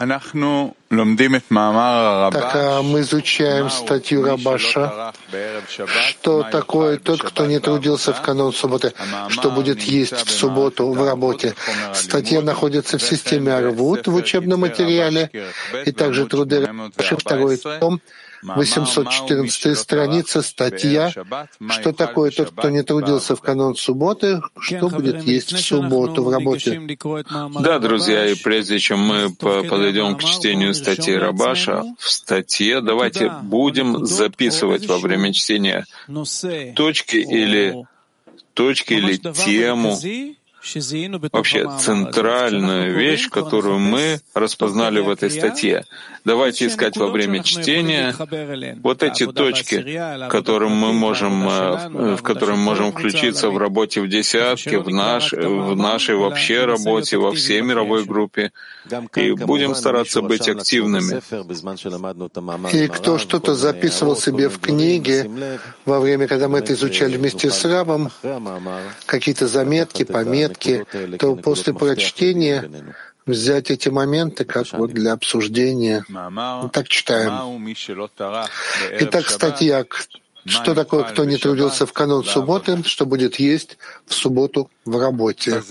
мы изучаем статью Рабаша, что такое тот, кто не трудился в канун субботы, что будет есть в субботу в работе. Статья находится в системе Арвут в учебном материале, и также труды Рабаша, второй том, 814 страница, статья, что такое тот, кто не трудился в канун субботы, что будет есть в субботу в работе. Да, друзья, и прежде чем мы подойдем к чтению статьи Рабаша, в статье давайте будем записывать во время чтения точки или тему, вообще центральную вещь, которую мы распознали в этой статье. Давайте искать во время чтения вот эти точки, в которые мы можем включиться в работе в десятке, в нашей вообще работе, во всей мировой группе, и будем стараться быть активными. И кто что-то записывал себе в книге во время, когда мы это изучали вместе с Равом, какие-то заметки, пометки, то после прочтения взять эти моменты как вот для обсуждения. Так читаем. Итак, статья «Что такое, кто не трудился в канун субботы, что будет есть в субботу в работе?»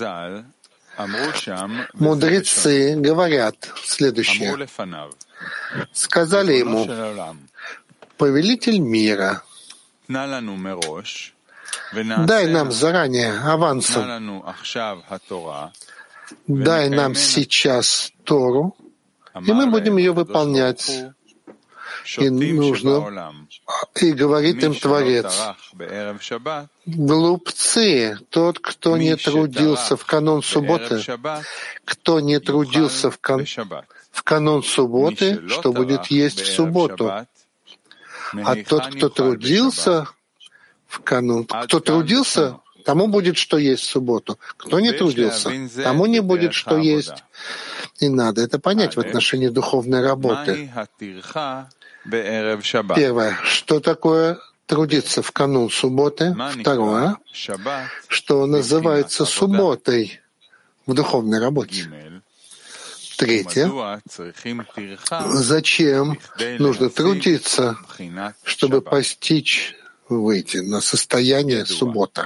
Мудрецы говорят следующее. Сказали ему: «Повелитель мира, дай нам заранее, авансом, дай нам сейчас Тору, и мы будем ее выполнять. И нужно, и говорит им Творец: глупцы, тот, кто не трудился в канун субботы, кто не трудился в канун субботы, что будет есть в субботу. А тот, кто трудился тому будет что есть в субботу. Кто не трудился, тому не будет что есть». И надо это понять в отношении духовной работы. Первое, что такое трудиться в канун субботы. Второе, что называется субботой в духовной работе. Третье, зачем нужно трудиться, чтобы постичь, выйти на состояние суббота.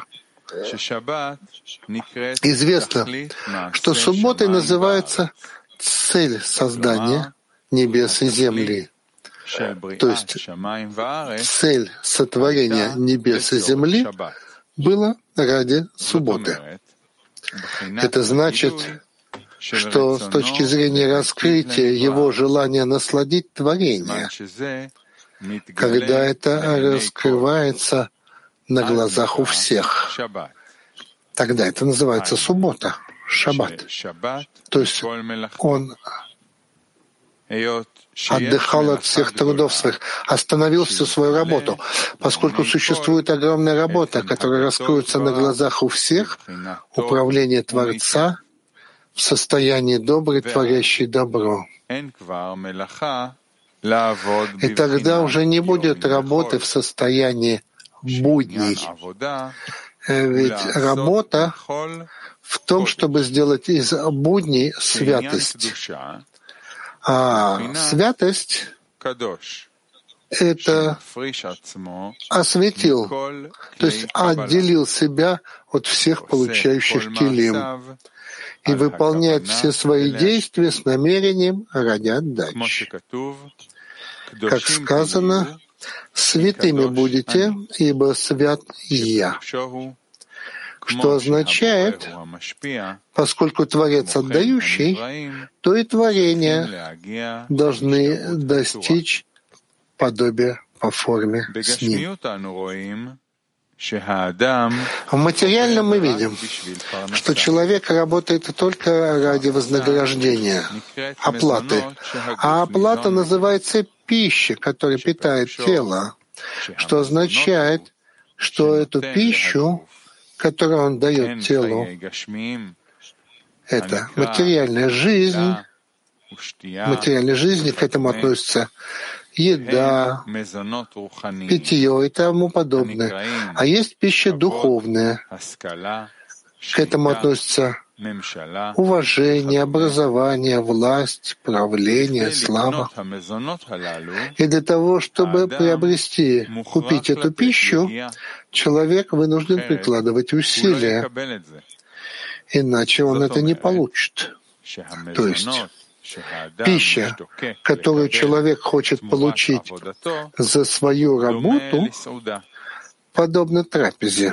Известно, что субботой называется цель создания небес и земли. То есть цель сотворения небес и земли была ради субботы. Это значит, что с точки зрения раскрытия его желания насладить творение, когда это раскрывается на глазах у всех, тогда это называется суббота, шаббат. То есть он отдыхал от всех трудов своих, остановил всю свою работу. Поскольку существует огромная работа, которая раскроется на глазах у всех, управление Творца в состоянии добрый, творящий добро. И тогда уже не будет работы в состоянии будней. Ведь работа в том, чтобы сделать из будней святость. А святость — это осветил, то есть отделил себя от всех получающих килим и выполняет все свои действия с намерением ради отдачи. Как сказано, «Святыми будете, ибо свят Я», что означает, поскольку Творец отдающий, то и творения должны достичь подобия по форме с Ним. В материальном мы видим, что человек работает только ради вознаграждения, оплаты. А оплата называется пища, которая питает тело, что означает, что эту пищу, которую он дает телу, это материальная жизнь. В материальной жизни к этому относится еда, питье и тому подобное. А есть пища духовная. К этому относятся уважение, образование, власть, правление, слава. И для того, чтобы приобрести, купить эту пищу, человек вынужден прикладывать усилия, иначе он это не получит. То есть пища, которую человек хочет получить за свою работу, подобна трапезе,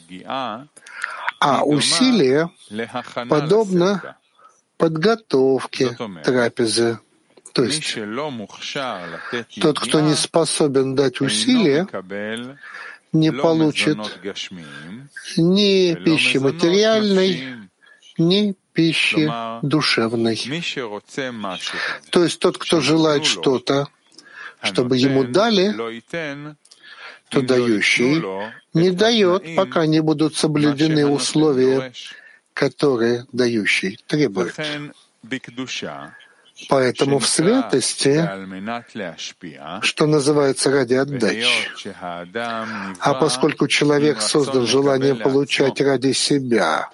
а усилие подобно подготовке трапезы. То есть тот, кто не способен дать усилия, не получит ни пищи материальной, ни пищи душевной. То есть тот, кто желает что-то, чтобы ему дали, то дающий не дает, пока не будут соблюдены условия, которые дающий требует. Поэтому в святости, что называется ради отдачи, а поскольку человек создан желанием получать ради себя,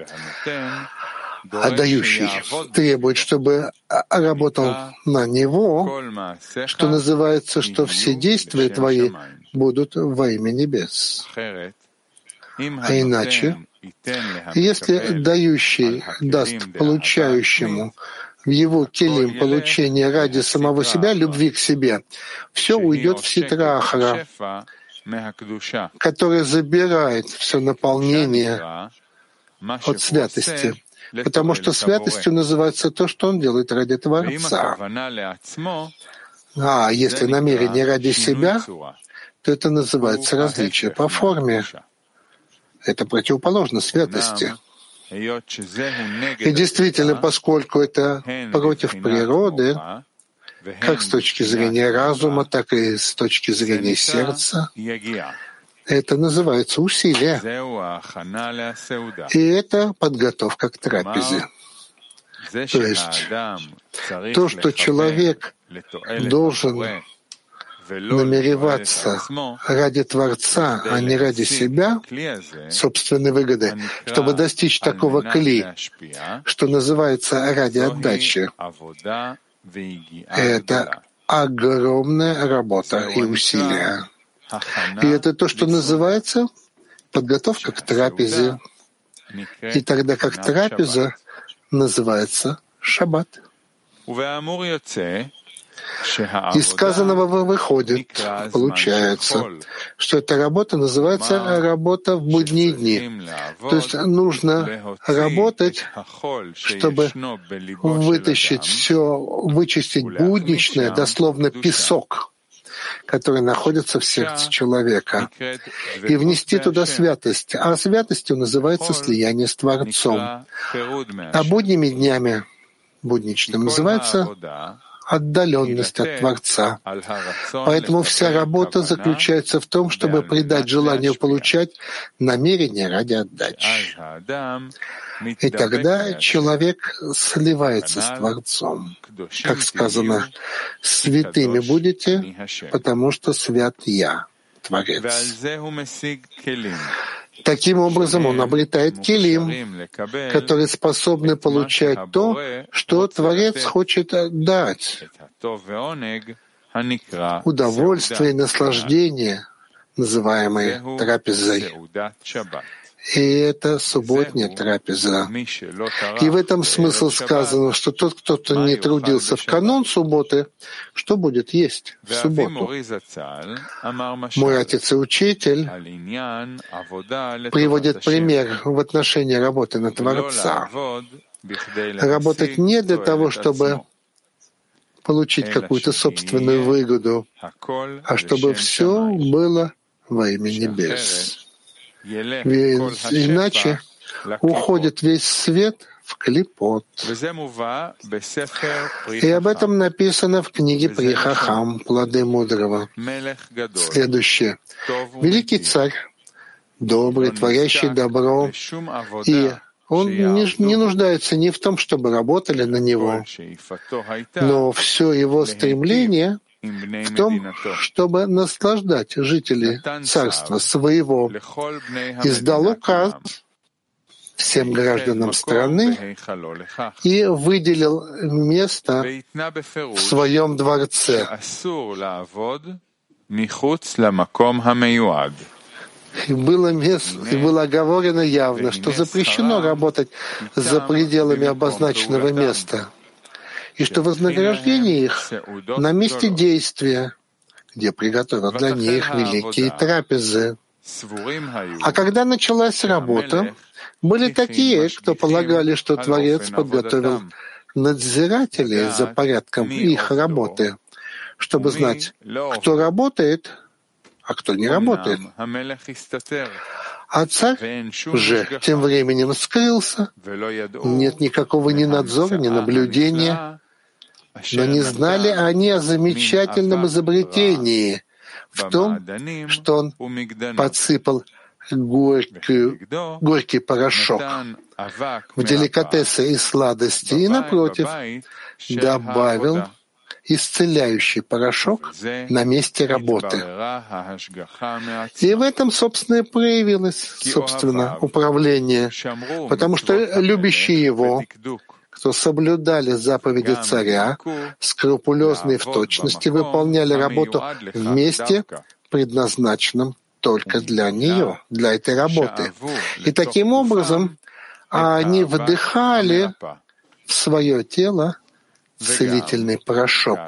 а дающий требует, чтобы работал на него, что называется, что все действия твои будут во имя небес. А иначе, если дающий даст получающему в его келим получение ради самого себя, любви к себе, все уйдет в ситра ахара, который забирает все наполнение от святости. Потому что святостью называется то, что он делает ради Творца. А если намерение ради себя, то это называется различие по форме. Это противоположно святости. И действительно, поскольку это против природы, как с точки зрения разума, так и с точки зрения сердца, это называется усилие. И это подготовка к трапезе. То есть то, что человек должен намереваться ради Творца, а не ради себя, собственной выгоды, чтобы достичь такого кли, что называется ради отдачи. Это огромная работа и усилия. И это то, что называется подготовка к трапезе. И тогда как трапеза называется шаббат. Из сказанного выходит, получается, что эта работа называется работа в будние дни. То есть нужно работать, чтобы вытащить все, вычистить будничное, дословно песок, который находится в сердце человека, и внести туда святость. А святостью называется слияние с Творцом. А будними днями, будничным, называется отдаленность от Творца. Поэтому вся работа заключается в том, чтобы придать желанию получать намерение ради отдачи. И тогда человек сливается с Творцом. Как сказано, «Святыми будете, потому что свят Я, Творец». Таким образом, он обретает келим, которые способны получать то, что Творец хочет дать. Удовольствие и наслаждение, называемые трапезой. И это субботняя трапеза. И в этом смысл сказано, что тот, кто не трудился в канун субботы, что будет есть в субботу? Мой отец и учитель приводит пример в отношении работы на Творца. Работать не для того, чтобы получить какую-то собственную выгоду, а чтобы все было во имя небес. Ведь иначе уходит весь свет в клипот. И об этом написано в книге При Хахам «Плоды мудрого». Следующее. Великий царь, добрый, творящий добро, и он не нуждается ни в том, чтобы работали на него, но все его стремление в том, чтобы наслаждать жителей царства своего, издал указ всем гражданам страны и выделил место в своем дворце. И было оговорено явно, что запрещено работать за пределами обозначенного места, и что вознаграждение их на месте действия, где приготовил для них великие трапезы. А когда началась работа, были такие, кто полагали, что Творец подготовил надзирателей за порядком их работы, чтобы знать, кто работает, а кто не работает. А царь же тем временем скрылся. Нет никакого ни надзора, ни наблюдения. Но не знали они о замечательном изобретении в том, что он подсыпал горький порошок в деликатесы и сладости и, напротив, добавил исцеляющий порошок на месте работы. И в этом, собственно, и проявилось, управление, потому что любящие его, кто соблюдали заповеди царя, скрупулезно и в точности выполняли работу в месте, предназначенном только для нее, для этой работы. И таким образом они вдыхали в свое тело целительный порошок.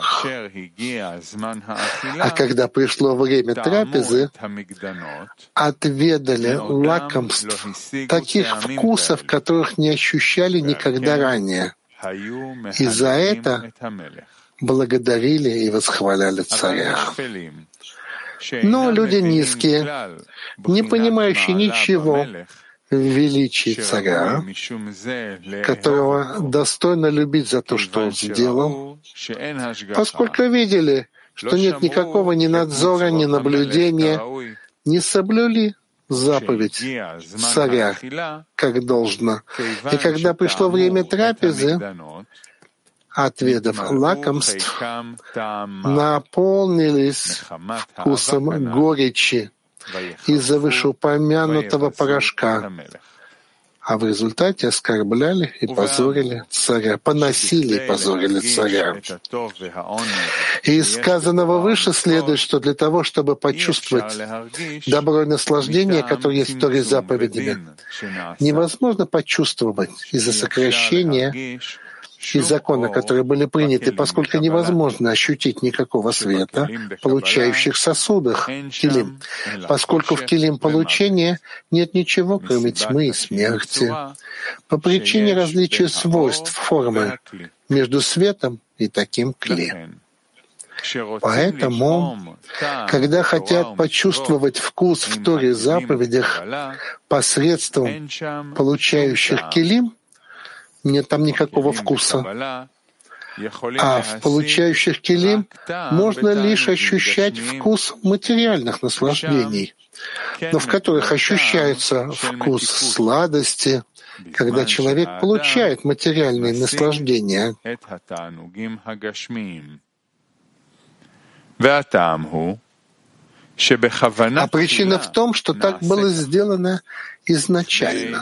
А когда пришло время трапезы, отведали лакомств, таких вкусов, которых не ощущали никогда ранее. И за это благодарили и восхваляли царя. Но люди низкие, не понимающие ничего в величии царя, которого достойно любить за то, что он сделал, поскольку видели, что нет никакого ни надзора, ни наблюдения, не соблюли заповедь царя, как должно. И когда пришло время трапезы, отведав лакомств, наполнились вкусом горечи из-за вышеупомянутого порошка, а в результате оскорбляли и позорили царя, поносили и позорили царя. И из сказанного выше следует, что для того, чтобы почувствовать добро и наслаждение, которое есть в Торе заповедями, невозможно почувствовать из-за сокращения и закона, которые были приняты, поскольку невозможно ощутить никакого света, получающих в сосудах килим, поскольку в килим получения нет ничего, кроме тьмы и смерти, по причине различия свойств формы между светом и таким кли. Поэтому, когда хотят почувствовать вкус в Торе заповедях посредством получающих килим, нет там никакого вкуса. А в получающих килим можно лишь ощущать вкус материальных наслаждений, но в которых ощущается вкус сладости, когда человек получает материальные наслаждения. А причина в том, что так было сделано изначально,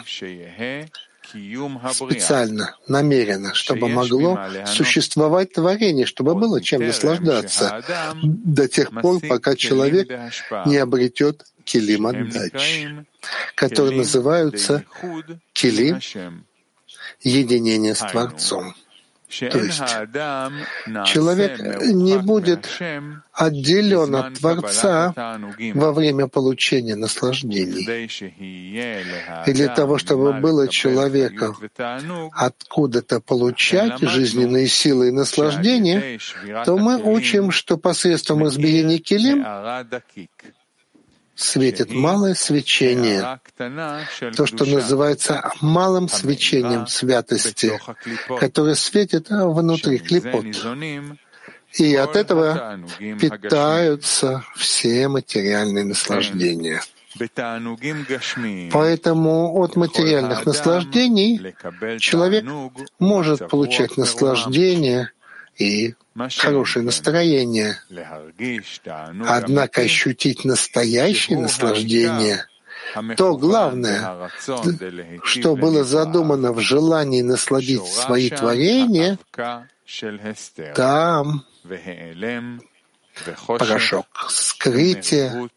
специально, намеренно, чтобы могло существовать творение, чтобы было чем наслаждаться до тех пор, пока человек не обретет килим отдачи, которые называются килим единения с Творцом. То есть человек не будет отделен от Творца во время получения наслаждений. И для того, чтобы было человеку откуда-то получать жизненные силы и наслаждения, то мы учим, что посредством избиения килим светит малое свечение, то, что называется малым свечением святости, которое светит внутри клипот. И от этого питаются все материальные наслаждения. Поэтому от материальных наслаждений человек может получать наслаждение и хорошее настроение. Однако ощутить настоящее наслаждение То главное, что было задумано в желании насладить свои творения, там порошок скрытия,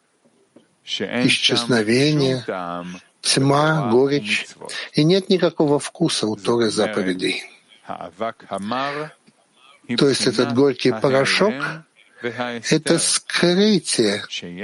исчезновение, тьма, горечь, и нет никакого вкуса у Торы заповедей. То есть этот горький порошок — это скрытие,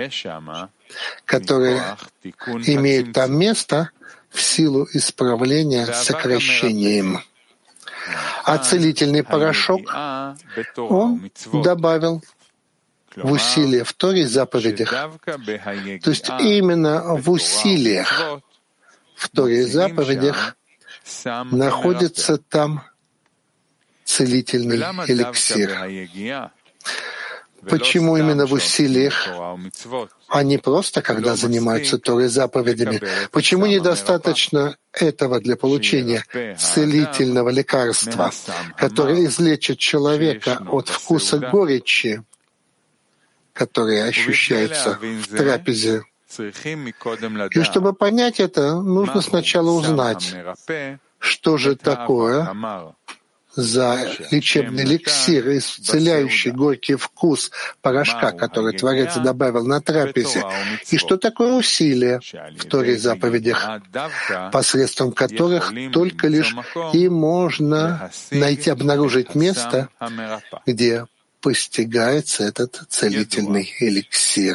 которое имеет там место в силу исправления сокращением. А целительный порошок он добавил в усилия в Торе и заповедях. То есть именно в усилиях в Торе и заповедях находится там целительный эликсир. Почему именно в усилиях, а не просто когда занимаются Торой и заповедями? Почему недостаточно этого для получения целительного лекарства, которое излечит человека от вкуса горечи, который ощущается в трапезе? И чтобы понять это, нужно сначала узнать, что же такое за лечебный эликсир, исцеляющий горький вкус порошка, который Творец добавил на трапезе, и что такое усилие в Торе и заповедях, посредством которых только лишь и можно найти, обнаружить место, где постигается этот целительный эликсир.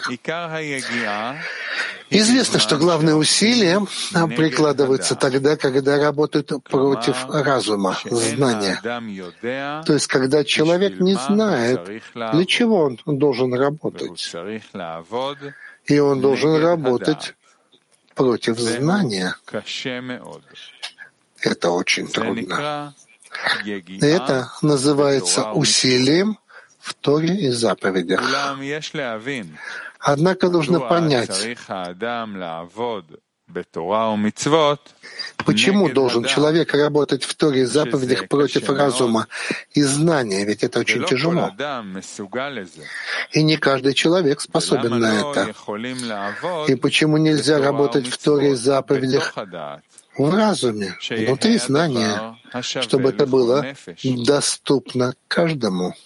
Известно, что главные усилия прикладываются тогда, когда работают против разума, знания. То есть, когда человек не знает, для чего он должен работать. И он должен работать против знания. Это очень трудно. Это называется усилием в Торе и заповедях. Однако нужно понять, почему должен человек работать в Торе и заповедях против разума и знания, ведь это очень тяжело. И не каждый человек способен на это. И почему нельзя работать в Торе и заповедях в разуме, внутри знания, чтобы это было доступно каждому?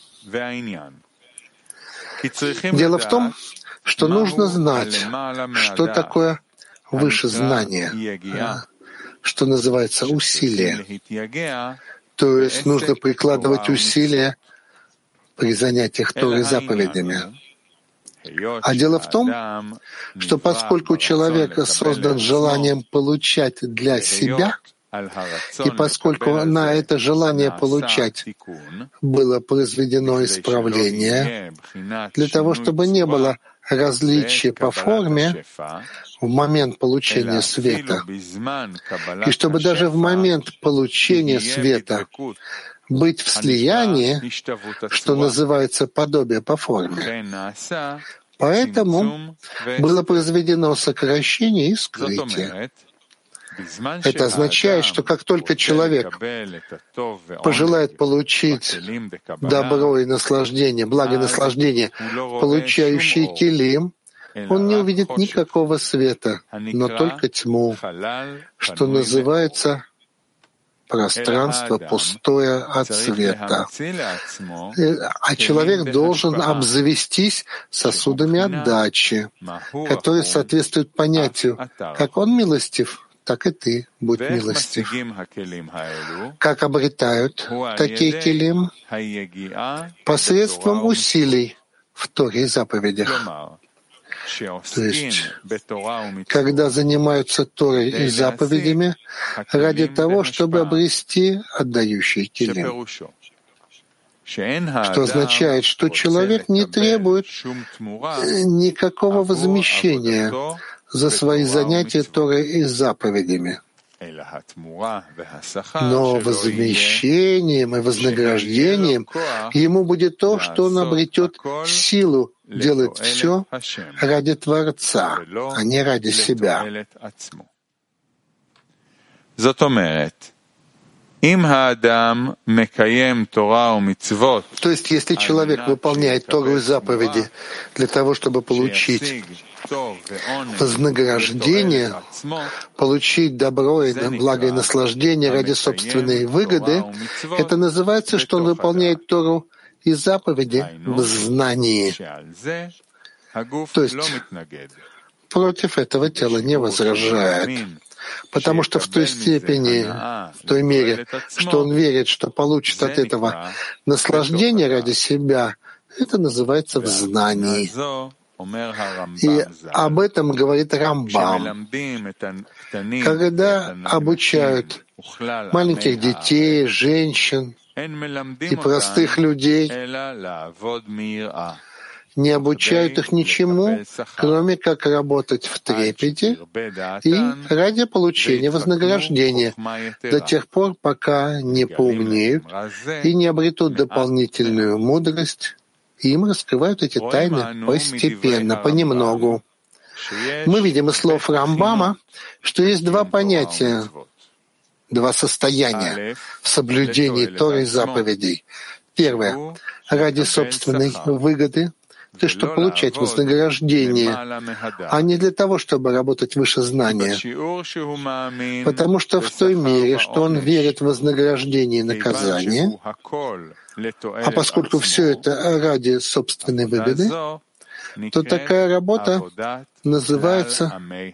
Дело в том, что нужно знать, что такое выше знания, что называется усилие. То есть нужно прикладывать усилия при занятиях Торой и заповедями. А дело в том, что поскольку человек создан желанием получать для себя, и поскольку на это желание получать было произведено исправление, для того, чтобы не было различия по форме в момент получения света, и чтобы даже в момент получения света быть в слиянии, что называется подобие по форме. Поэтому было произведено сокращение и скрытие. Это означает, что как только человек пожелает получить добро и наслаждение, благо и наслаждение, получающий килим, он не увидит никакого света, но только тьму, что называется пространство пустое от света. А человек должен обзавестись сосудами отдачи, которые соответствуют понятию, как он милостив, так и ты будь милостив. Как обретают такие килим? Посредством усилий в Торе и заповедях. То есть, когда занимаются Торой и заповедями ради того, чтобы обрести отдающий килим. Что означает, что человек не требует никакого возмещения за свои занятия Торой и заповедями. Но возмещением и вознаграждением ему будет то, что он обретет силу делать все ради Творца, а не ради себя. То есть, если человек выполняет Тору и заповеди для того, чтобы получить вознаграждение, получить добро и благо и наслаждение ради собственной выгоды, это называется, что он выполняет Тору и заповеди в знании. То есть против этого тело не возражает, потому что в той степени, в той мере, что он верит, что получит от этого наслаждение ради себя, это называется в знании. И об этом говорит Рамбам. Когда обучают маленьких детей, женщин и простых людей, не обучают их ничему, кроме как работать в трепете и ради получения вознаграждения, до тех пор, пока не поумнеют и не обретут дополнительную мудрость, и им раскрывают эти тайны постепенно, понемногу. Мы видим из слов Рамбама, что есть два понятия, два состояния в соблюдении Торы и заповедей. Первое — ради собственной выгоды, то есть чтобы получать вознаграждение, а не для того, чтобы работать выше знания. Потому что в той мере, что он верит в вознаграждение и наказание, а поскольку все это ради собственной выгоды, то такая работа называется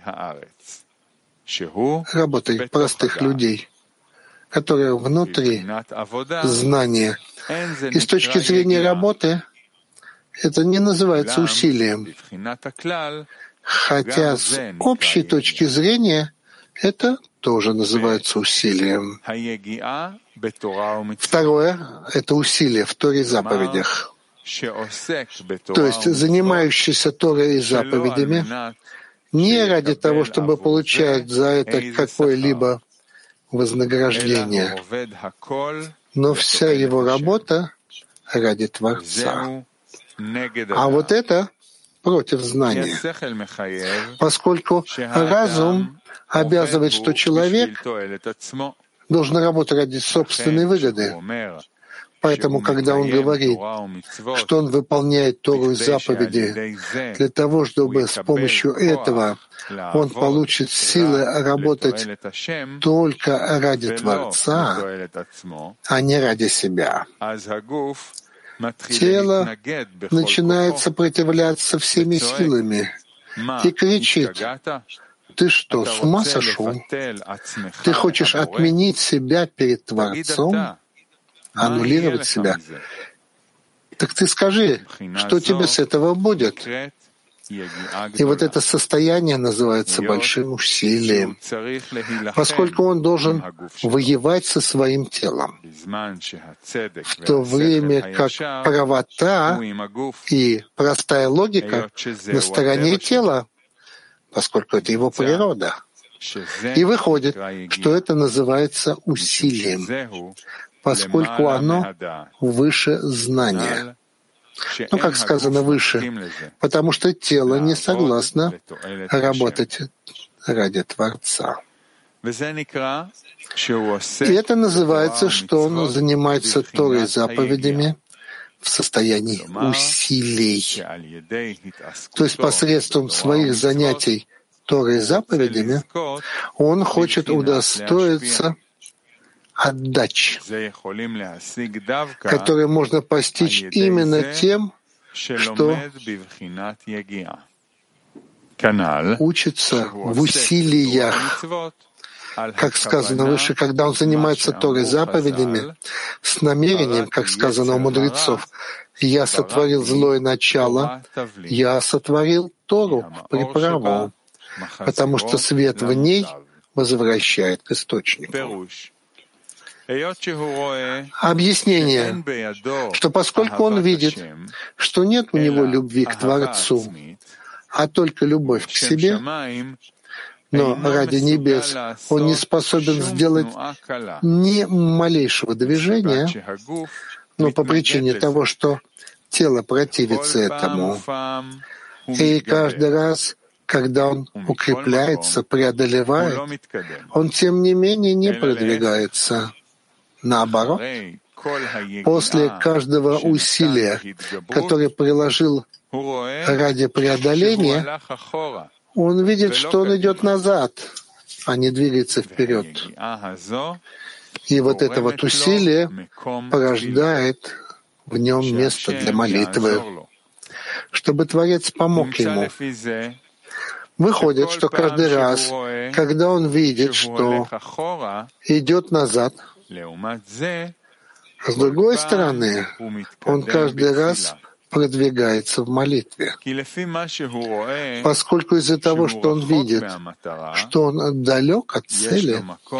работой простых людей, которая внутри знания. И с точки зрения работы это не называется усилием, хотя с общей точки зрения это тоже называется усилием. Второе — это усилие в Торе и заповедях. То есть занимающийся Торой и заповедями не ради того, чтобы получать за это какое-либо вознаграждение, но вся его работа ради Творца. А вот это против знания, поскольку разум обязывает, что человек должен работать ради собственной выгоды. Поэтому, когда он говорит, что он выполняет Тору и заповеди для того, чтобы с помощью этого он получит силы работать только ради Творца, а не ради себя, тело начинает сопротивляться всеми силами и кричит: «Ты что, с ума сошел? Ты хочешь отменить себя перед Творцом, аннулировать себя? Так ты скажи, что тебе с этого будет?» И вот это состояние называется большим усилием, поскольку он должен воевать со своим телом, в то время как правота и простая логика на стороне тела, поскольку это его природа. И выходит, что это называется усилием, поскольку оно выше знания. Ну, как сказано выше, потому что тело не согласно работать ради Творца. И это называется, что он занимается Торой и заповедями в состоянии усилий. То есть посредством своих занятий Торой и заповедями он хочет удостоиться отдач, которые можно постичь именно тем, что учится в усилиях. Как сказано выше, когда он занимается Торой и заповедями, с намерением, как сказано у мудрецов, «Я сотворил злое начало, я сотворил Тору в приправу, потому что свет в ней возвращает к источнику». Объяснение, что поскольку он видит, что нет у него любви к Творцу, а только любовь к себе, но ради небес он не способен сделать ни малейшего движения, но по причине того, что тело противится этому. И каждый раз, когда он укрепляется, преодолевает, он тем не менее не продвигается. Наоборот, после каждого усилия, которое приложил ради преодоления, он видит, что он идет назад, а не двигается вперед. И вот это вот усилие порождает в нем место для молитвы, чтобы Творец помог ему. Выходит, что каждый раз, когда он видит, что идет назад, с другой стороны, он каждый раз продвигается в молитве, поскольку из-за того, что он видит, что он далек от цели,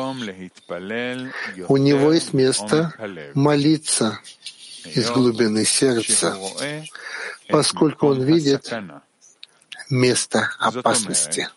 у него есть место молиться из глубины сердца, поскольку он видит место опасности.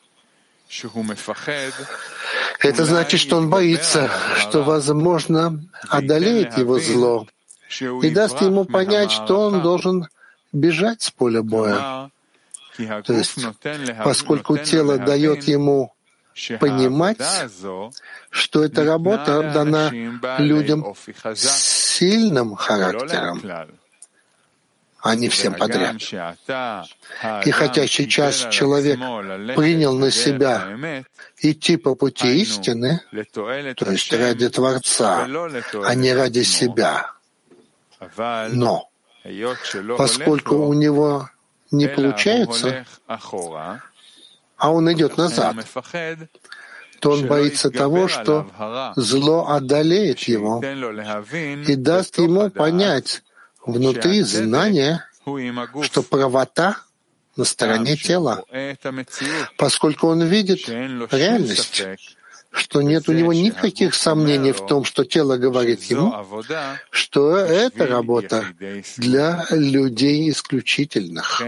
Это значит, что он боится, что, возможно, одолеет его зло и даст ему понять, что он должен бежать с поля боя. То есть, поскольку тело дает ему понимать, что эта работа дана людям с сильным характером, а не всем подряд. И хотя сейчас человек принял на себя идти по пути истины, то есть ради Творца, а не ради себя, но поскольку у него не получается, а он идет назад, то он боится того, что зло одолеет его и даст ему понять внутри знания, что правота на стороне тела, поскольку он видит реальность, что нет у него никаких сомнений в том, что тело говорит ему, что это работа для людей исключительных.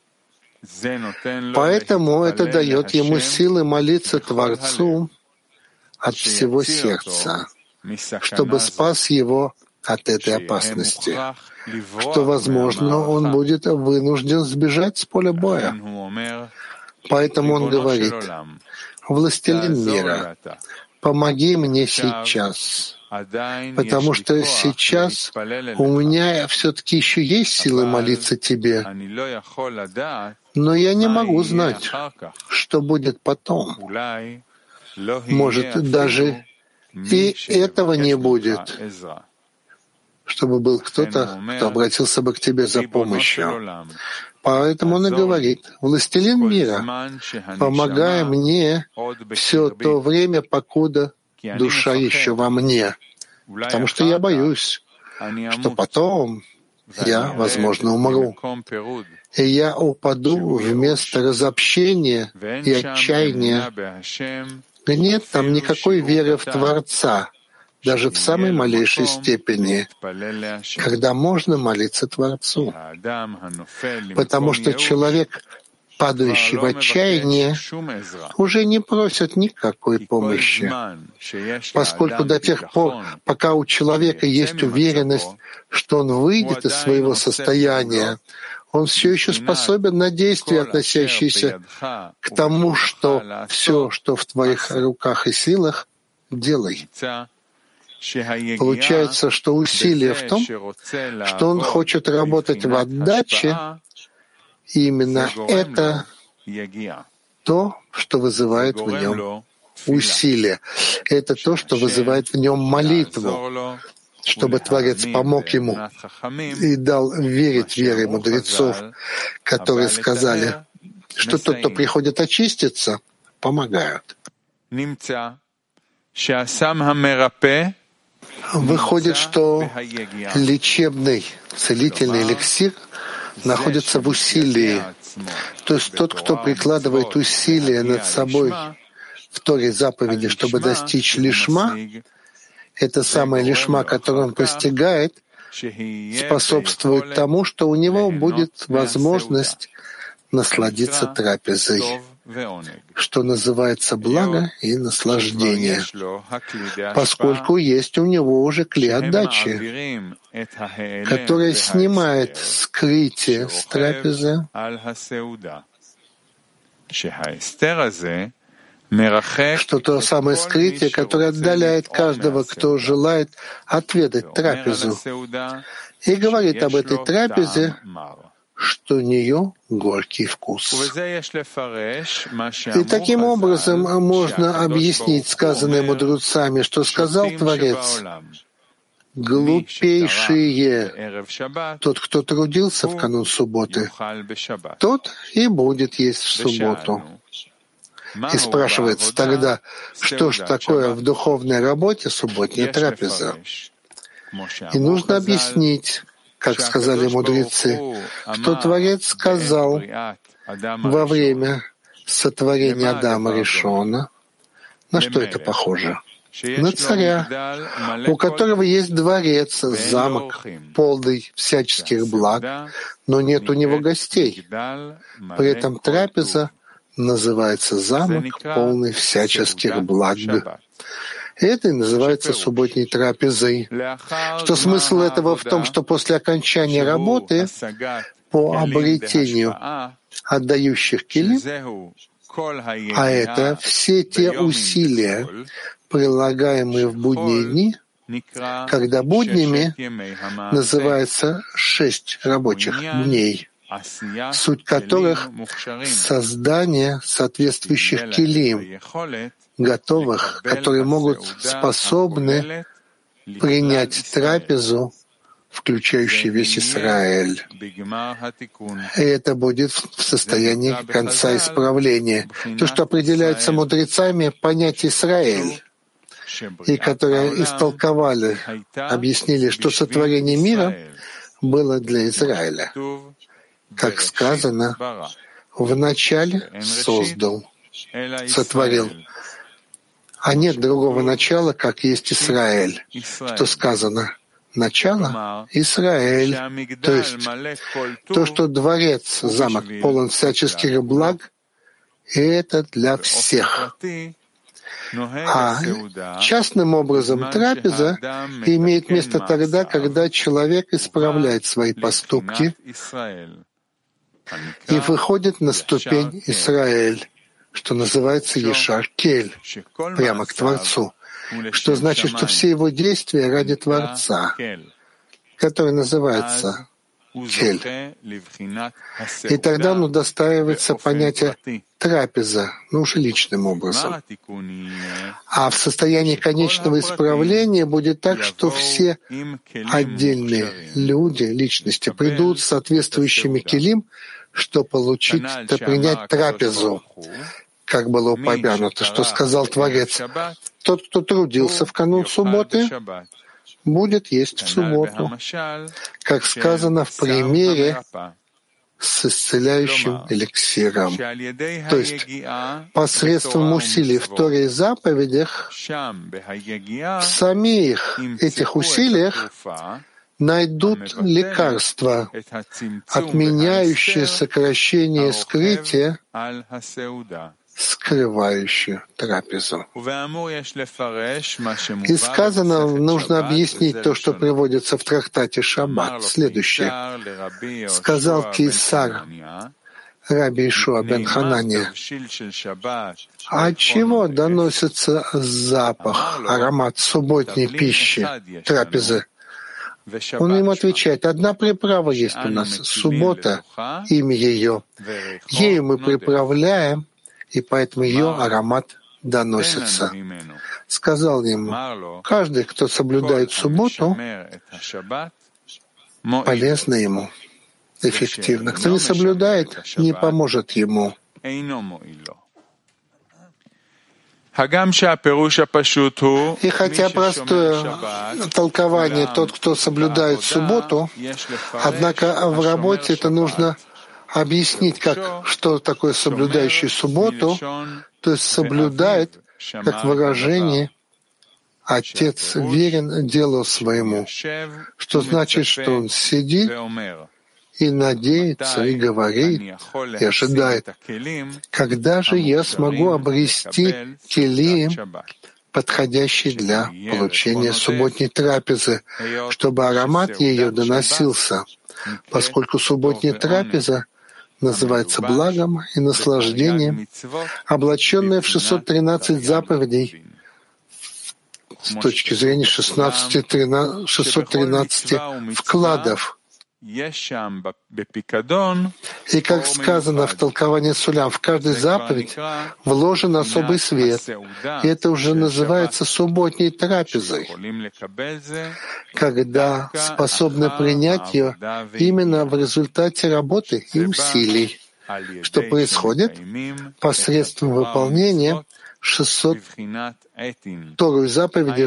Поэтому это дает ему силы молиться Творцу от всего сердца, чтобы спас его от этой опасности, что, возможно, он будет вынужден сбежать с поля боя. Поэтому он говорит: «Властелин мира, помоги мне сейчас, потому что сейчас у меня все-таки еще есть силы молиться Тебе, но я не могу знать, что будет потом. Может, даже и этого не будет, чтобы был кто-то, кто обратился бы к Тебе за помощью». Поэтому он и говорит: «Властелин мира, помогай мне все то время, покуда душа еще во мне, потому что я боюсь, что потом я, возможно, умру, и я упаду в место разобщения и отчаяния. Нет там никакой веры в Творца, даже в самой малейшей степени, когда можно молиться Творцу. Потому что человек, падающий в отчаяние, уже не просит никакой помощи, поскольку до тех пор, пока у человека есть уверенность, что он выйдет из своего состояния, он все еще способен на действия, относящиеся к тому, что все, что в твоих руках и силах, делай. Получается, что усилие в том, что он хочет работать в отдаче, и именно это то, что вызывает в нем усилие. Это то, что вызывает в нем молитву, чтобы Творец помог ему и дал верить вере мудрецов, которые сказали, что тот, кто приходит очиститься, помогают. Выходит, что лечебный, целительный эликсир находится в усилии. То есть тот, кто прикладывает усилия над собой в Торе заповеди, чтобы достичь лишма, это самое лишма, которое он постигает, способствует тому, что у него будет возможность насладиться трапезой, что называется благо и наслаждение, поскольку есть у него уже клей отдачи, который снимает скрытие с трапезы, что то самое скрытие, которое отдаляет каждого, кто желает отведать трапезу, и говорит об этой трапезе, что у нее горький вкус. И таким образом можно объяснить сказанное мудрецами, что сказал Творец: глупейшие, тот, кто трудился в канун субботы, тот и будет есть в субботу. И спрашивается тогда, что ж такое в духовной работе субботняя трапеза? И нужно объяснить, как сказали мудрецы, что Творец сказал во время сотворения Адама Ришона, на что это похоже? На царя, у которого есть дворец, замок, полный всяческих благ, но нет у него гостей. При этом трапеза называется замок, полный всяческих благ. Это и называется субботней трапезой. Что смысл этого в том, что после окончания работы по обретению отдающих келим, а это все те усилия, прилагаемые в будние дни, когда буднями называется 6 рабочих дней, суть которых — создание соответствующих келим, готовых, которые способны принять трапезу, включающую весь Израиль. И это будет в состоянии конца исправления. То, что определяется мудрецами понятие Израиль, и которые истолковали, объяснили, что сотворение мира было для Израиля. Как сказано, вначале создал, сотворил. А нет другого начала, как есть Израиль. Что сказано? Начало — Израиль. То есть то, что дворец, замок полон всяческих благ, и это для всех. А частным образом трапеза имеет место тогда, когда человек исправляет свои поступки и выходит на ступень Израиль, что называется Ешар Кель, прямо к Творцу, что значит, что все его действия ради Творца, который называется Кель. И тогда он удостаивается понятия трапеза, но уже личным образом. А в состоянии конечного исправления будет так, что все отдельные люди, личности придут с соответствующими келим, чтобы принять трапезу, как было упомянуто, что сказал Творец: тот, кто трудился в канун субботы, будет есть в субботу, как сказано в примере с исцеляющим эликсиром. То есть посредством усилий в Торе и заповедях, в самих этих усилиях найдут лекарства, отменяющие сокращение скрытия, скрывающую трапезу. И сказано, нужно объяснить то, что приводится в трактате Шаббат. Следующее. Сказал Кейсар Раби Ишуа бен Ханания: от чего доносится запах, аромат субботней пищи, трапезы? Он им отвечает: одна приправа есть у нас, суббота, имя ее. Ею мы приправляем, и поэтому ее аромат доносится. Сказал ему: каждый, кто соблюдает субботу, полезно ему, эффективно. Кто не соблюдает, не поможет ему. И хотя простое толкование — тот, кто соблюдает субботу, однако в работе это нужно объяснить, что такое соблюдающий субботу, то есть соблюдает, как выражение «отец верен делу своему», что значит, что он сидит и надеется, и говорит, и ожидает, когда же я смогу обрести келим, подходящий для получения субботней трапезы, чтобы аромат ее доносился, поскольку субботняя трапеза называется благом и наслаждением, облаченное в 613 заповедей с точки зрения 613 вкладов. И как сказано в толковании Сулям, в каждой заповедь вложен особый свет, и это уже называется субботней трапезой, когда способны принять ее именно в результате работы и усилий, что происходит посредством выполнения 602 заповеди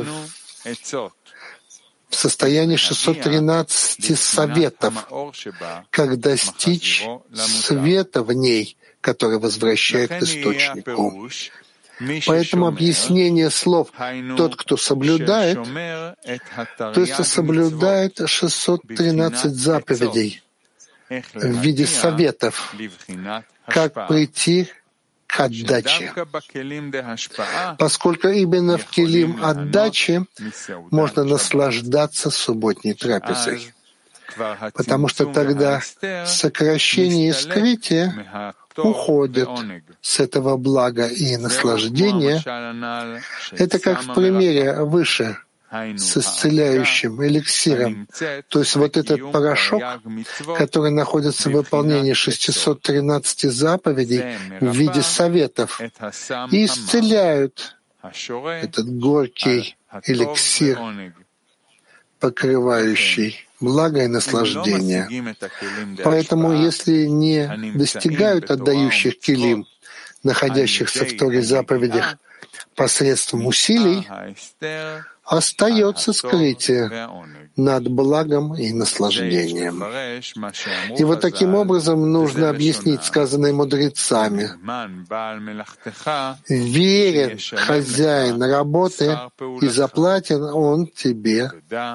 в состоянии 613 советов, как достичь света в ней, который возвращает к источнику. Поэтому объяснение слов «тот, кто соблюдает», то есть соблюдает 613 заповедей в виде советов, как прийти к отдаче, поскольку именно в келим отдачи можно наслаждаться субботней трапезой, потому что тогда сокращение и скрытие уходят с этого блага и наслаждения. Это как в примере выше с исцеляющим эликсиром. То есть вот этот порошок, который находится в выполнении 613 заповедей в виде советов, и исцеляют этот горький эликсир, покрывающий благо и наслаждение. Поэтому, если не достигают отдающих келим, находящихся в Торе заповедях, посредством усилий, остается скрытие над благом и наслаждением. И вот таким образом нужно объяснить сказанное мудрецами. Верен хозяин работы, и заплатит он тебе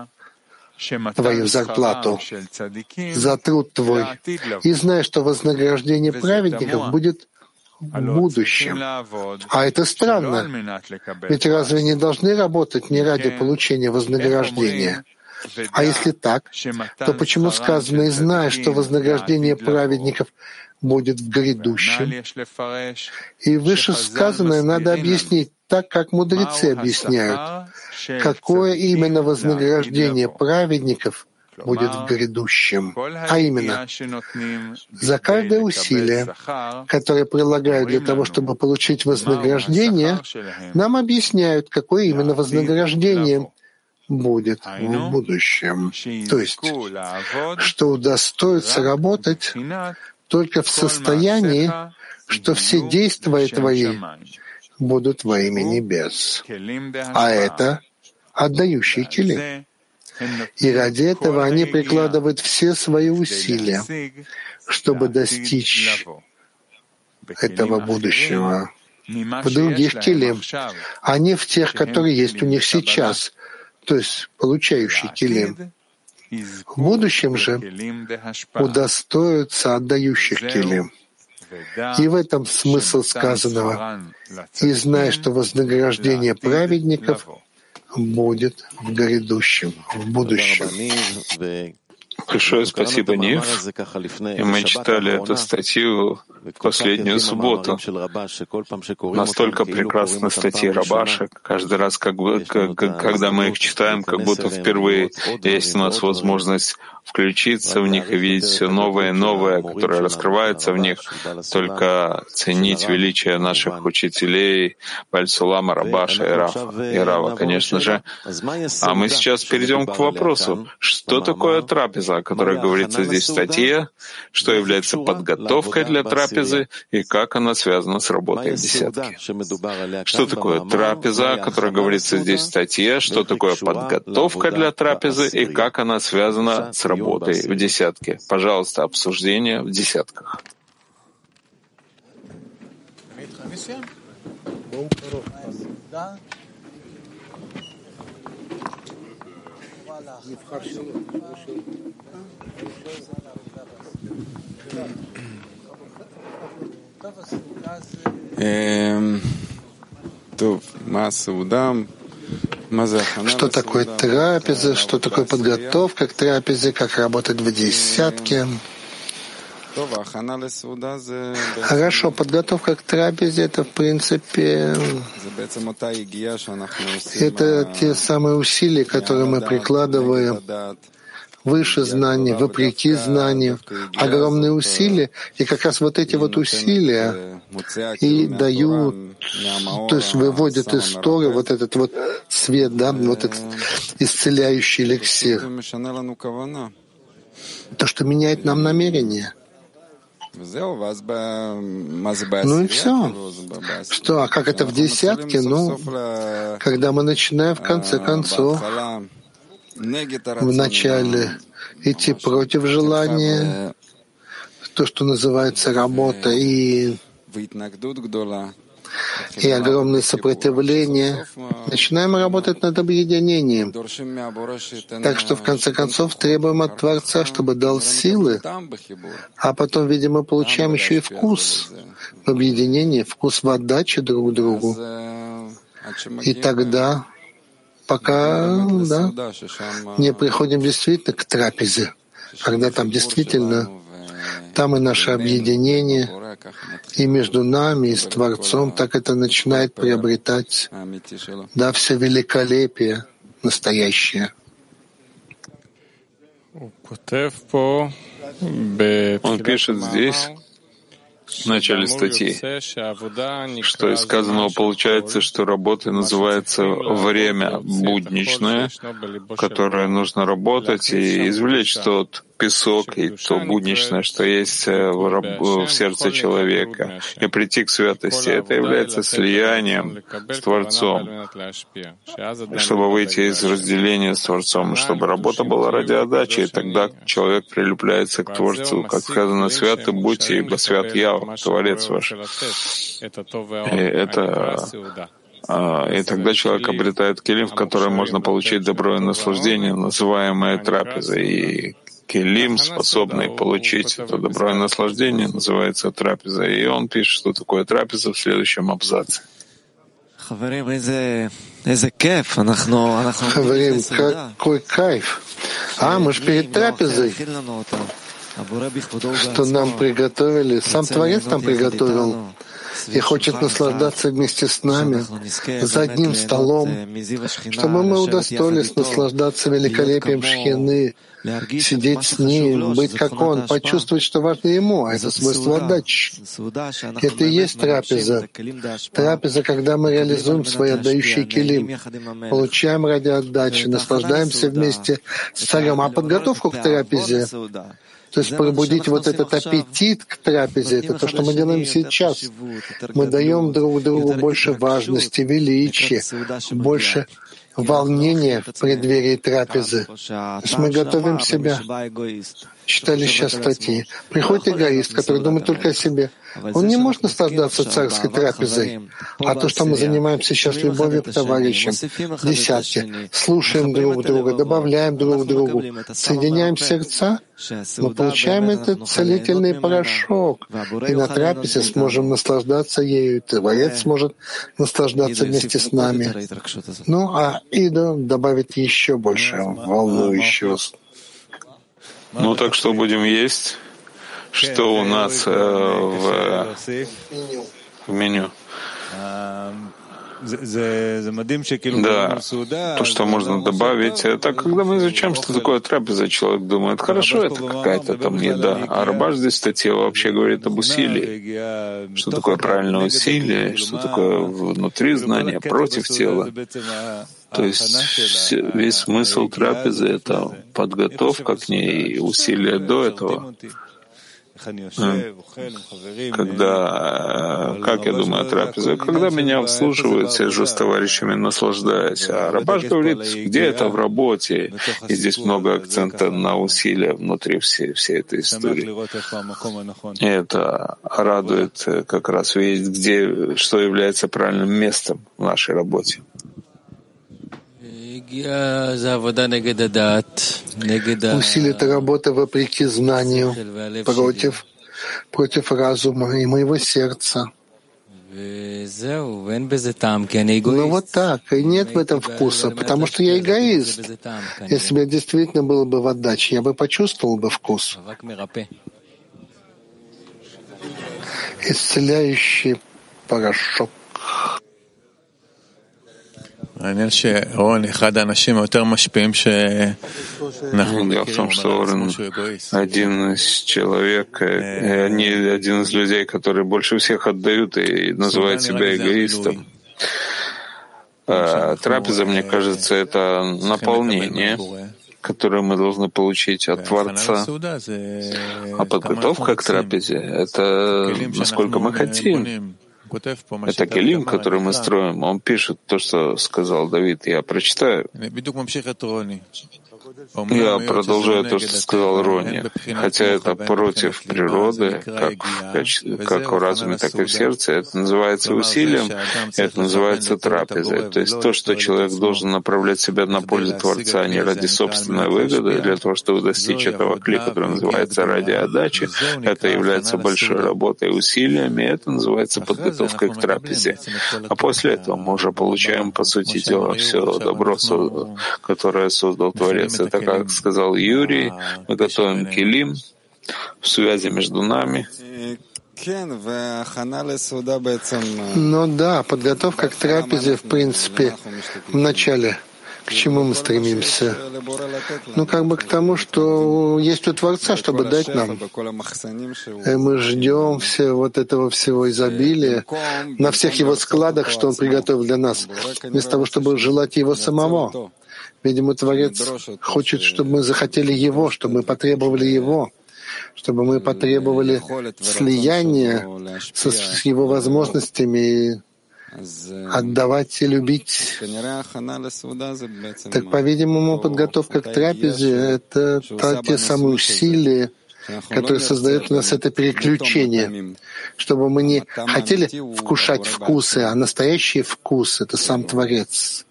твою зарплату за труд твой. И знай, что вознаграждение праведников будет в будущем. А это странно. Ведь разве не должны работать не ради получения вознаграждения? А если так, то почему сказано «и знай, что вознаграждение праведников будет в грядущем»? И вышесказанное надо объяснить так, как мудрецы объясняют, какое именно вознаграждение праведников будет в грядущем, а именно за каждое усилие, которое прилагают для того, чтобы получить вознаграждение, нам объясняют, какое именно вознаграждение будет в будущем. То есть, что удостоится работать только в состоянии, что все действия твои будут во имя небес. А это отдающие келим. И ради этого они прикладывают все свои усилия, чтобы достичь этого будущего в других келим, а не в тех, которые есть у них сейчас, то есть получающий келим. В будущем же удостоятся отдающих келим. И в этом смысл сказанного. И знай, что вознаграждение праведников будет в грядущем, в будущем. Большое спасибо, Нив. И мы читали эту статью в последнюю субботу. Настолько прекрасны статьи Рабаша. Каждый раз, когда мы их читаем, как будто впервые есть у нас возможность включиться в них и видеть все новое и новое, которое раскрывается в них. Только ценить величие наших учителей, Баль-Сулама, Рабаша и Рава, конечно же. А мы сейчас перейдем к вопросу, что такое трапеза, о которой говорится здесь в статье, что является подготовкой для трапезы и как она связана с работой в десятке. Что такое трапеза, о которой говорится здесь в статье, что такое подготовка для трапезы и как она связана с работой в десятке. Пожалуйста, обсуждение в десятках. Что такое трапеза, что такое подготовка к трапезе, как работать в десятке. Хорошо, подготовка к трапезе — это, в принципе, это те самые усилия, которые мы прикладываем выше знаний, вопреки знанию, огромные усилия, и как раз вот эти вот усилия и дают, то есть выводят из Торы вот этот вот свет, да, вот этот исцеляющий эликсир, то, что меняет нам намерение. Ну и все. Что, а как это в десятке? Ну, когда мы начинаем в конце концов вначале идти против желания, то, что называется работа, и огромное сопротивление, начинаем работать над объединением. Так что, в конце концов, требуем от Творца, чтобы дал силы, а потом, видимо, получаем еще и вкус в объединении, вкус в отдаче друг другу. И тогда, пока не приходим действительно к трапезе, когда там действительно, там и наше объединение, и между нами, и с Творцом, так это начинает приобретать, да, все великолепие настоящее. Он пишет здесь, в начале статьи, что из сказанного получается, что работа называется время будничное, которое нужно работать и извлечь тот песок и то будничное, что есть в сердце человека, и прийти к святости. Это является слиянием с Творцом, чтобы выйти из разделения с Творцом, чтобы работа была ради отдачи, и тогда человек прилепляется к Творцу. Как сказано, «Святы будьте, ибо свят я, Творец ваш». И тогда человек обретает келим, в котором можно получить добро и наслаждение, называемое трапезой. И келим, способный получить это добро и наслаждение, называется трапеза. И он пишет, что такое трапеза, в следующем абзаце. Хаверим, какой кайф! Мы же перед трапезой, что нам приготовили, сам Творец нам приготовил, и хочет наслаждаться вместе с нами за одним столом, чтобы мы удостоились наслаждаться великолепием Шхины, сидеть с Ним, быть как Он, почувствовать, что важно Ему, а это свойство отдачи. Это и есть трапеза. Трапеза, когда мы реализуем свои отдающие келим, получаем ради отдачи, наслаждаемся вместе с Царем. А подготовку к трапезе, то есть пробудить вот этот аппетит к трапезе, это то, что мы делаем сейчас. Мы даем друг другу больше важности, величия, больше волнения в преддверии трапезы. То есть мы готовим себя. Читали сейчас статьи. Приходит эгоист, который думает только о себе. Он не может наслаждаться царской трапезой. А то, что мы занимаемся сейчас любовью к товарищам, десятки, слушаем друг друга, добавляем друг другу, соединяем сердца, мы получаем этот целительный порошок. И на трапезе сможем наслаждаться ею, и Творец сможет наслаждаться вместе с нами. Ну, а Ида добавит еще больше волнующего. Ну так что будем есть? Что у нас в меню? Да, то, что можно добавить, это когда мы изучаем, что такое трапеза, человек думает, хорошо, это какая-то там еда. А Рабаш здесь в статье вообще говорит об усилии. Что такое правильное усилие, что такое внутри знания, против тела. То есть весь смысл трапезы — это подготовка к ней и усилия до этого. Когда, как я думаю о трапезе, когда меня обслуживают, сижу с товарищами, наслаждаюсь. А Рабаш говорит, где это в работе? И здесь много акцента на усилия внутри всей этой истории. И это радует как раз видеть, где, что является правильным местом в нашей работе. Усилие — это работа вопреки знанию, против разума и моего сердца. Ну вот так, и нет в этом вкуса, потому что я эгоист. Если бы я действительно был бы в отдаче, я бы почувствовал бы вкус. исцеляющий порошок. Дело в том, что Орен один из людей, которые больше всех отдают и называют себя эгоистом. Трапеза, мне кажется, это наполнение, которое мы должны получить от Творца. А подготовка к трапезе — это насколько мы хотим. Это келим, который мы строим. Он пишет то, что сказал Давид. Я прочитаю. Я продолжаю то, что сказал Рони. Хотя это против природы, как в разуме, так и в сердце, это называется усилием, это называется трапезой. То есть то, что человек должен направлять себя на пользу Творца, а не ради собственной выгоды, для того, чтобы достичь этого кли, который называется ради отдачи, это является большой работой и усилиями, это называется подготовкой к трапезе. А после этого мы уже получаем, по сути дела, все добро, которое создал Творец. Это, как сказал Юрий, мы готовим келим в связи между нами. Ну да, подготовка к трапезе, в принципе, в начале, к чему мы стремимся? Ну, как бы к тому, что есть у Творца, чтобы дать нам. И мы ждем этого всего изобилия на всех его складах, что он приготовил для нас, вместо того, чтобы желать его самого. Видимо, Творец хочет, чтобы мы захотели Его, чтобы мы потребовали Его, чтобы мы потребовали слияния с Его возможностями отдавать и любить. Так, по-видимому, подготовка к трапезе — это те самые усилия, которые создают у нас это переключение, чтобы мы не хотели вкушать вкусы, а настоящий вкус — это сам Творец.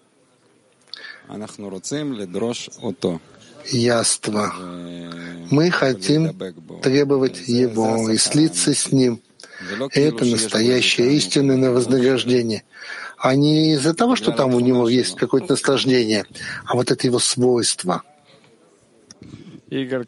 Яство. Мы хотим требовать Его и слиться с Ним. И это настоящее истинное вознаграждение. А не из-за того, что там у Него есть какое-то наслаждение, а вот это Его свойство. Игорь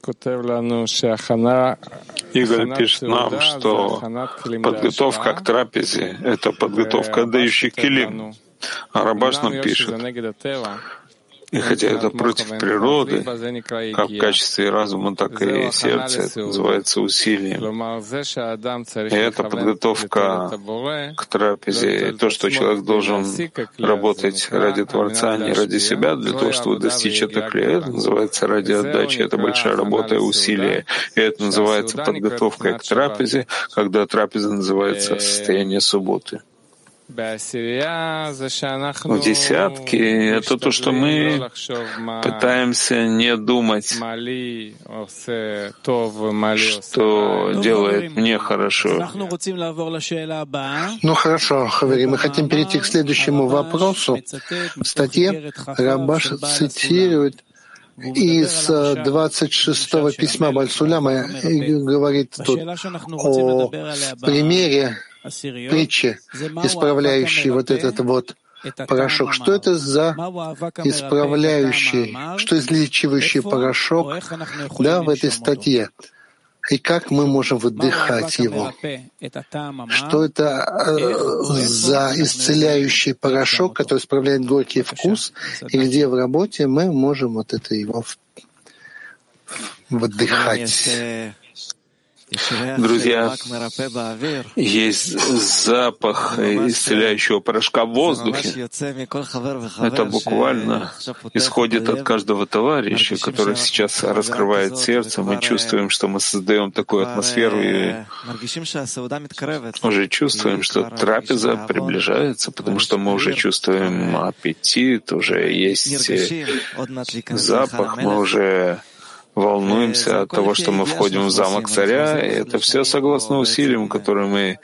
пишет нам, что подготовка к трапезе — это подготовка отдающих келим. А Рабаш нам пишет, и хотя это против природы, как в качестве разума, так и сердца, это называется усилием. И это подготовка к трапезе, и то, что человек должен работать ради Творца, а не ради себя, для того, чтобы достичь этого кли. Это называется ради отдачи, это большая работа и усилие. И это называется подготовкой к трапезе, когда трапеза называется состояние субботы. В десятке — это то, что мы пытаемся не думать, что делает мне хорошо. Ну хорошо, Хаверим, мы хотим перейти к следующему вопросу. В статье Рабаш цитирует из 26-го письма Баль-Суляма и говорит тут о примере притчи, исправляющей вот этот вот порошок. Что это за исправляющий, что излечивающий порошок, да, в этой статье? И как мы можем выдыхать его? Что это за исцеляющий порошок, который исправляет горький вкус, и где в работе мы можем вот это его выдыхать? Друзья, есть запах исцеляющего порошка в воздухе. Это буквально исходит от каждого товарища, который сейчас раскрывает сердце. Мы чувствуем, что мы создаем такую атмосферу и уже чувствуем, что трапеза приближается, потому что мы уже чувствуем аппетит, уже есть запах, мы уже волнуемся от того, что мы входим в замок царя, и это все согласно усилиям, которые мы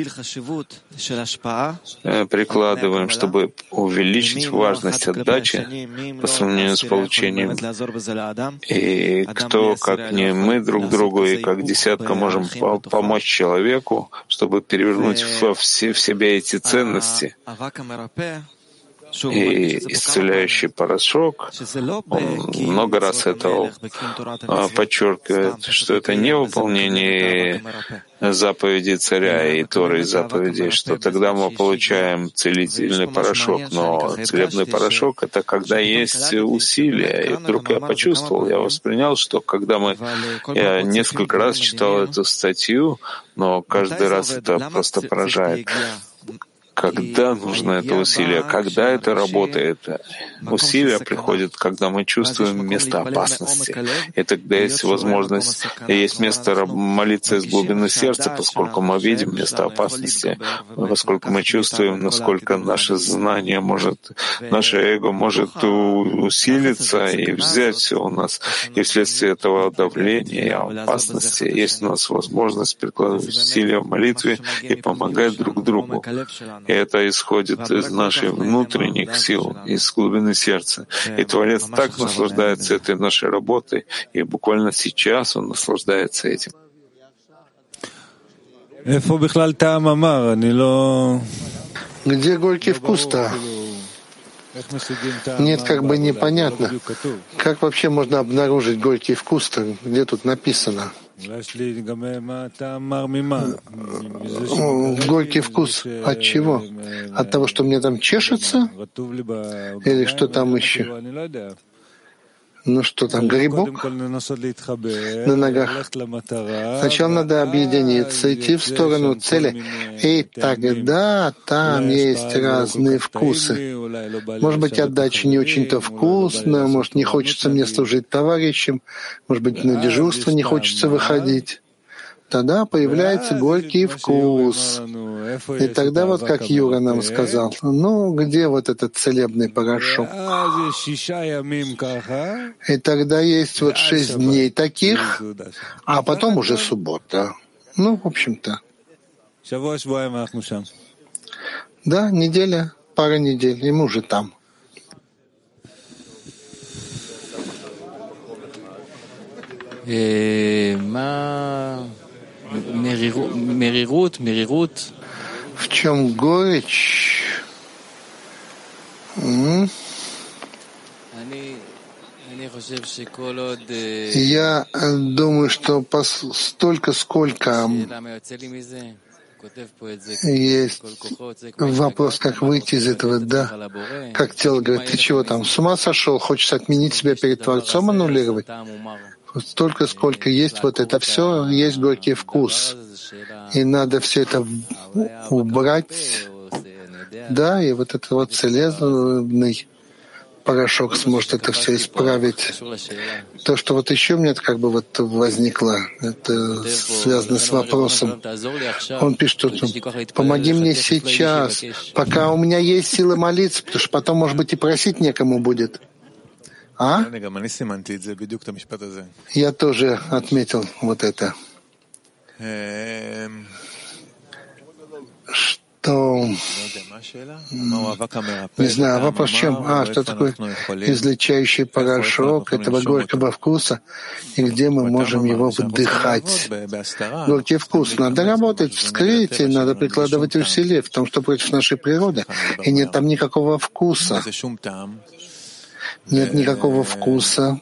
прикладываем, чтобы увеличить важность отдачи по сравнению с получением. И кто, как не мы, друг другу, и как десятка можем помочь человеку, чтобы перевернуть в себе эти ценности. И исцеляющий порошок, он много раз это подчеркивает, что это не выполнение заповедей царя и Торы и заповедей, что тогда мы получаем целительный порошок. Но целебный порошок — это когда есть усилия. И вдруг я почувствовал, я воспринял, что когда я несколько раз читал эту статью, но каждый раз это просто поражает. Когда нужно это усилие, когда это работает? Усилия приходят, когда мы чувствуем место опасности. И тогда есть возможность, есть место молиться из глубины сердца, поскольку мы видим место опасности, поскольку мы чувствуем, насколько наше знание может, наше эго может усилиться и взять все у нас. И вследствие этого давления и опасности есть у нас возможность прикладывать усилия в молитве и помогать друг другу. И это исходит из наших внутренних сил, из глубины сердца. И Творец так наслаждается этой нашей работой, и буквально сейчас Он наслаждается этим. Где горький вкус-то? Нет, как бы непонятно. Как вообще можно обнаружить горький вкус-то? Где тут написано? Горький вкус от чего? От того, что мне там чешется? Или что там еще? Ну что там, грибок на ногах? Сначала надо объединиться, идти в сторону цели, и тогда там есть разные вкусы. Может быть, отдача не очень-то вкусная, может, не хочется мне служить товарищам, может быть, на дежурство не хочется выходить. Тогда появляется горький вкус. И тогда, вот как Юра нам сказал, ну, где вот этот целебный порошок? И тогда есть вот 6 дней таких, а потом уже суббота. Ну, в общем-то. Да, неделя, пара недель, и мы уже там. В чем горечь? Я думаю, что столько, сколько есть вопрос, как выйти из этого, да? Как тело говорит, ты чего там, с ума сошел? Хочешь отменить себя перед Творцом, аннулировать? Столько, сколько есть вот это все, есть горький вкус. И надо все это убрать. Да, и вот этот вот целебный порошок сможет это все исправить. То, что вот еще у меня как бы вот возникло, это связано с вопросом. Он пишет, что помоги мне сейчас, пока у меня есть силы молиться, потому что потом, может быть, и просить некому будет. А? Я тоже отметил вот это. Что... Не знаю, вопрос в чем? Что такое излечающий порошок этого горького вкуса, и где мы можем его вдыхать? Горький вкус. Надо работать в скрытии, надо прикладывать усилия в том, что против нашей природы. И нет там никакого вкуса. Нет никакого вкуса.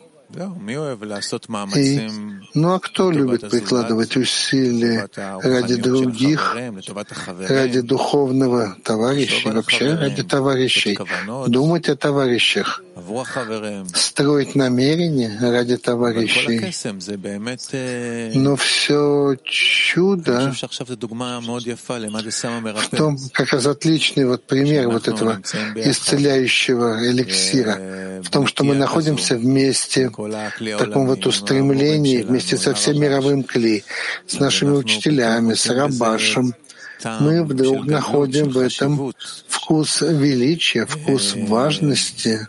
Ну а кто любит прикладывать усилия ради других, ради духовного товарища, вообще ради товарищей, думать о товарищах, строить намерения ради товарищей? Но все чудо в том, как раз отличный вот пример вот этого исцеляющего эликсира, в том, что мы находимся вместе в таком вот устремлении вместе со всем мировым кли, с нашими учителями, с Рабашем. Мы вдруг находим в этом вкус величия, вкус важности.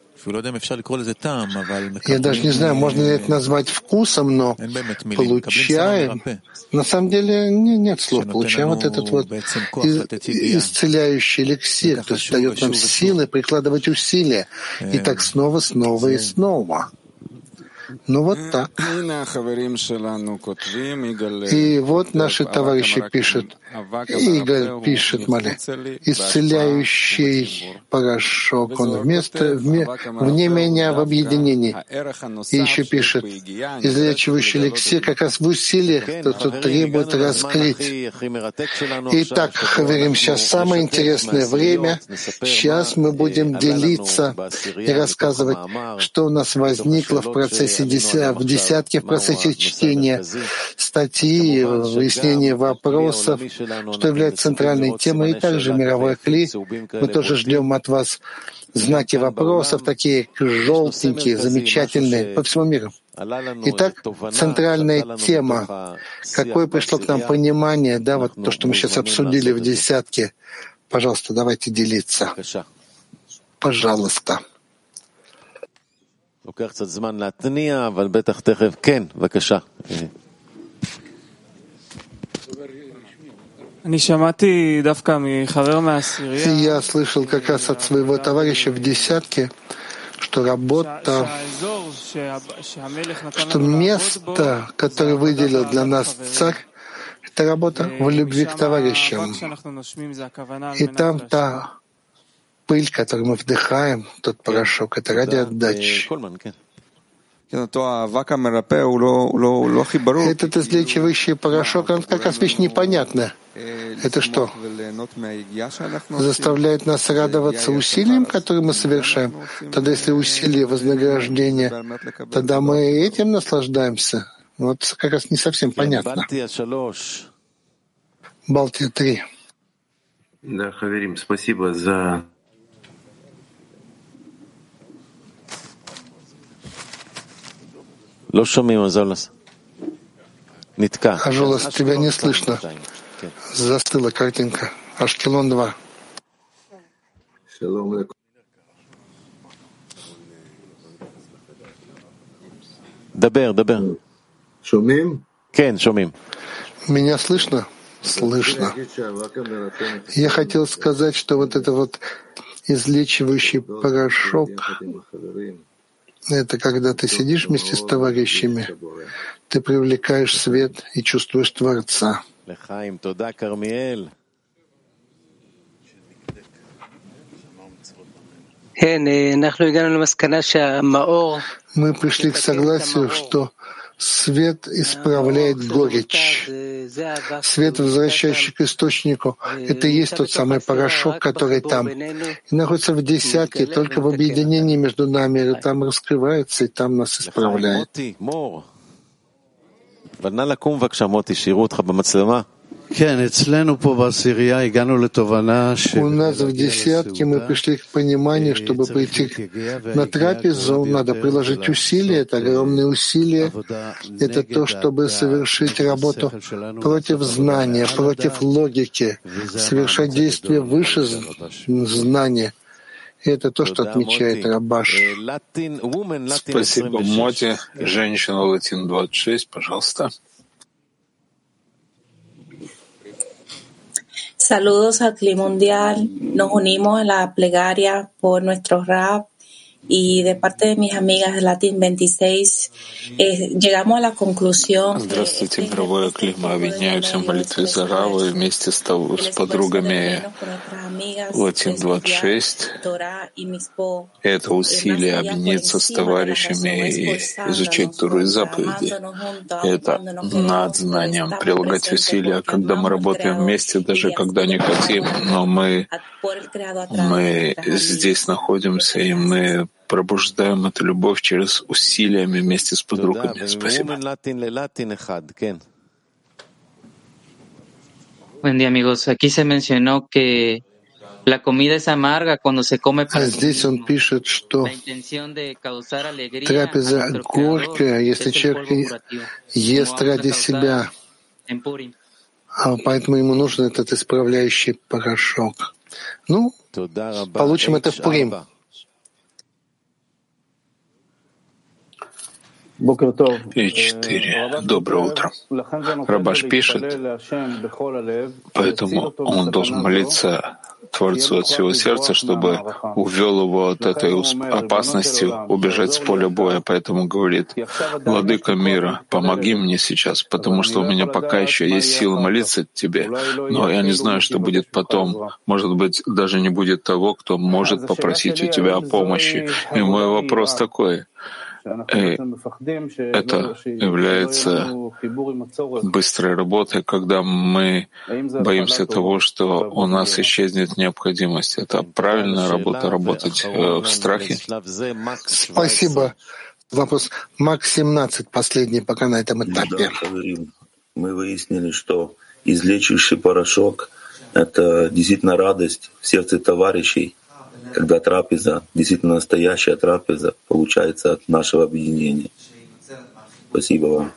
Я даже не знаю, можно ли это назвать вкусом, но получаем. На самом деле нет слов. Получаем вот этот вот исцеляющий эликсир, то есть дает нам силы прикладывать усилия. И так снова и снова. Ну вот так. И вот наши товарищи пишут, Игорь пишет, исцеляющий порошок, он вне меня в объединении. И еще пишет, излечивающий эликсир как раз в усилиях, кто требует раскрыть. Итак, говорим, сейчас самое интересное время. Сейчас мы будем делиться и рассказывать, что у нас возникло в процессе в десятке, в процессе чтения статьи, выяснения вопросов, что является центральной темой, и также мировой кли. Мы тоже ждем от вас знаки вопросов, такие желтенькие, замечательные, по всему миру. Итак, центральная тема. Какое пришло к нам понимание, да, вот то, что мы сейчас обсудили в десятке. Пожалуйста, давайте делиться. Пожалуйста. Я слышал как раз от своего товарища в десятке, что работа, что место, которое выделил для нас царь, это работа в любви к товарищам. И там та пыль, которую мы вдыхаем, тот порошок, это ради отдачи. Этот излечивающий порошок, он как раз вещь непонятная. Это что? Заставляет нас радоваться усилиям, которые мы совершаем? Тогда если усилие вознаграждения, тогда мы этим наслаждаемся. Вот как раз не совсем понятно. Балтия 3. Да, Хаверим, спасибо за... Ажолас, тебя не слышно. Застыла картинка. Ашкелон 2. Меня слышно? Слышно. Я хотел сказать, что вот это вот излечивающий порошок, это когда ты сидишь вместе с товарищами, ты привлекаешь свет и чувствуешь Творца. Мы пришли к согласию, что свет исправляет горечь. Свет, возвращающий к источнику, это и есть тот самый порошок, который там. И находится в десятке, только в объединении между нами, и там раскрывается, и там нас исправляет. У нас в десятке мы пришли к пониманию, чтобы прийти на трапезу, надо приложить усилия, это огромные усилия. Это то, чтобы совершить работу против знания, против логики, совершать действия выше знания. И это то, что отмечает Рабаш. Спасибо, Моти. Женщина Латин 26, пожалуйста. Saludos al Cli Mundial. Nos unimos a la plegaria por nuestro rap y de parte de mis amigas de Latin 26 llegamos a la conclusión. Здравствуйте, мировое климат. Объединяемся в молитве за Рава вместе с подругами Латин 26. Это усилие объединиться с товарищами и изучать Тору и заповеди. Это над знанием прилагать усилия, когда мы работаем вместе, даже когда не хотим, но мы здесь находимся, и мы пробуждаем эту любовь через усилиями вместе с подругами. Спасибо. Buen día, amigos. Aquí se mencionó que la comida es amarga cuando se come para здесь он пишет, что трапеза горькая, если человек ест ради себя, поэтому ему нужен этот исправляющий порошок. Ну, получим это в Пурим. И 4. Доброе утро. Рабаш пишет, поэтому он должен молиться Творцу от всего сердца, чтобы увел его от этой опасности убежать с поля боя. Поэтому говорит: «Владыка мира, помоги мне сейчас, потому что у меня пока еще есть сила молиться Тебе, но я не знаю, что будет потом. Может быть, даже не будет того, кто может попросить у Тебя о помощи». И мой вопрос такой: это является быстрой работой, когда мы боимся того, что у нас исчезнет необходимость. Это правильная работа, работать в страхе? Спасибо. Вопрос МАК-17, последний пока на этом этапе. Мы выяснили, что излечивающий порошок — это действительно радость в сердце товарищей, когда трапеза, действительно настоящая трапеза, получается от нашего объединения. Спасибо вам.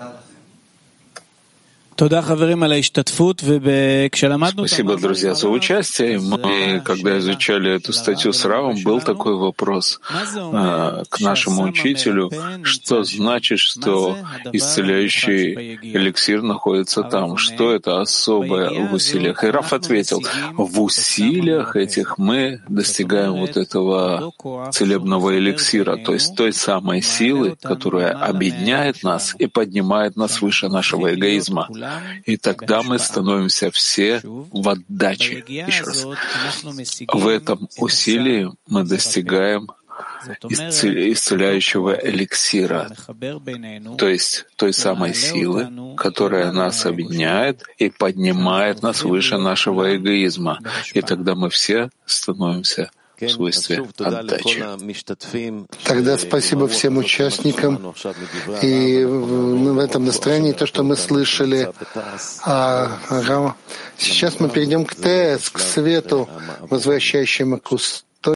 Спасибо, друзья, за участие. Мы, когда изучали эту статью с Равом, был такой вопрос к нашему учителю: что значит, что исцеляющий эликсир находится там? Что это особое в усилиях? И Рав ответил: в усилиях этих мы достигаем вот этого целебного эликсира, то есть той самой силы, которая объединяет нас и поднимает нас выше нашего эгоизма. И тогда мы становимся все в отдаче. Еще раз. В этом усилии мы достигаем исцеляющего эликсира, то есть той самой силы, которая нас объединяет и поднимает нас выше нашего эгоизма. И тогда мы все становимся в свойстве отдачи. Тогда спасибо всем участникам. И в этом настроении то, что мы слышали. Сейчас мы перейдем к ТС, к свету, возвращающему